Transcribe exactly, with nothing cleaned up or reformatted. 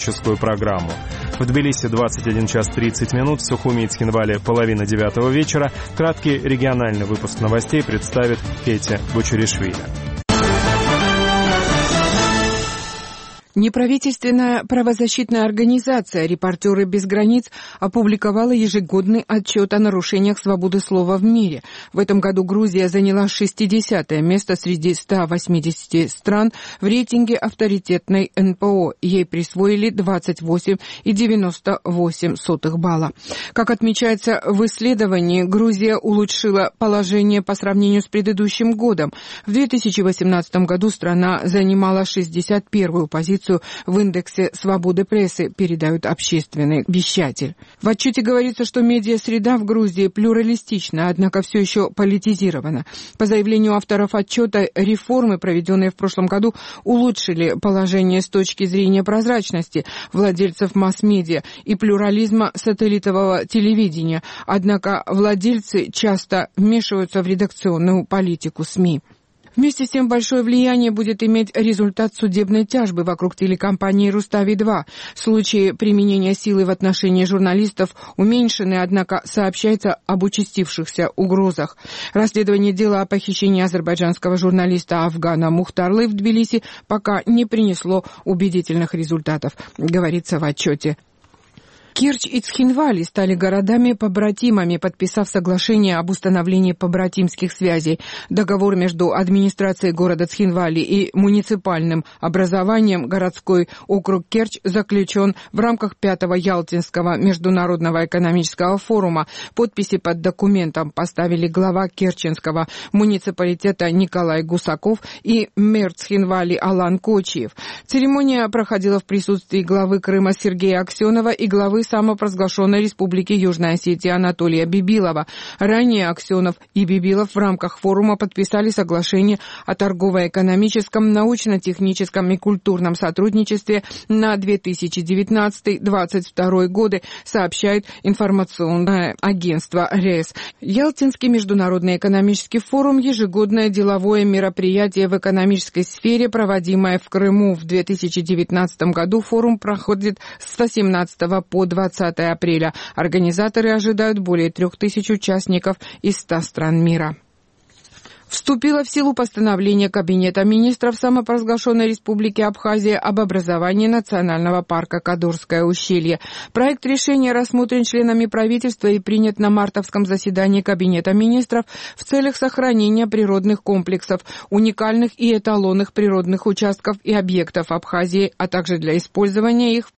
туристическую программу. В Тбилиси двадцать один час тридцать минут, в Сухуми и Цхинвале половина девятого вечера. Краткий региональный выпуск новостей представит Кетя Бучуришвили. Неправительственная правозащитная организация «Репортеры без границ» опубликовала ежегодный отчет о нарушениях свободы слова в мире. В этом году Грузия заняла шестидесятое место среди ста восьмидесяти стран в рейтинге авторитетной эн пэ о. Ей присвоили двадцать восемь целых девяносто восемь сотых балла. Как отмечается в исследовании, Грузия улучшила положение по сравнению с предыдущим годом. В две тысячи восемнадцатом году страна занимала шестьдесят первую позицию в индексе свободы прессы, передают общественный вещатель. В отчете говорится, что медиа-среда в Грузии плюралистична, однако все еще политизирована. По заявлению авторов отчета, реформы, проведенные в прошлом году, улучшили положение с точки зрения прозрачности владельцев масс-медиа и плюрализма сателлитового телевидения. Однако владельцы часто вмешиваются в редакционную политику СМИ. Вместе с тем большое влияние будет иметь результат судебной тяжбы вокруг телекомпании «Рустави-два». Случаи применения силы в отношении журналистов уменьшены, однако сообщается об участившихся угрозах. Расследование дела о похищении азербайджанского журналиста Афгана Мухтарлы в Тбилиси пока не принесло убедительных результатов, говорится в отчете. Керчь и Цхинвали стали городами-побратимами, подписав соглашение об установлении побратимских связей. Договор между администрацией города Цхинвали и муниципальным образованием городской округ Керчь заключен в рамках пятого Ялтинского международного экономического форума. Подписи под документом поставили глава керченского муниципалитета Николай Гусаков и мэр Цхинвали Алан Кочиев. Церемония проходила в присутствии главы Крыма Сергея Аксенова и главы самопровозглашенной Республики Южная Осетия Анатолия Бибилова. Ранее Аксенов и Бибилов в рамках форума подписали соглашение о торгово-экономическом, научно-техническом и культурном сотрудничестве на две тысячи девятнадцатый — две тысячи двадцать второй годы, сообщает информационное агентство РЕС. Ялтинский международный экономический форум – ежегодное деловое мероприятие в экономической сфере, проводимое в Крыму. В две тысячи девятнадцатом году форум проходит с восемнадцатого по двадцатое апреля. Организаторы ожидают более трех тысяч участников из ста стран мира. Вступило в силу постановление Кабинета министров самопровозглашенной Республики Абхазия об образовании национального парка Кадорское ущелье. Проект решения рассмотрен членами правительства и принят на мартовском заседании Кабинета министров в целях сохранения природных комплексов, уникальных и эталонных природных участков и объектов Абхазии, а также для использования их в